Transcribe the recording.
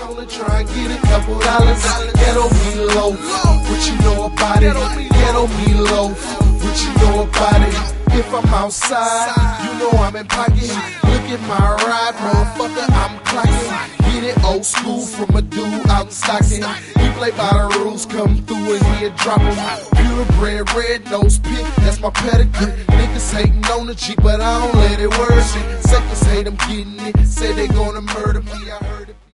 only try and get a couple dollars. Ghetto meatloaf, what you know about it? Ghetto meatloaf, what you know about it? If I'm outside, you know I'm in pocket. Look at my ride, motherfucker, I'm clocking. Get it old school from a dude out in Stockton. He play by the rules, come through and he'll drop him. Purebred, red nose pick, that's my pedigree. Niggas hating on the G, but I don't let it worry me. Seconds hate, I'm getting it. Say they gonna murder me, I heard it.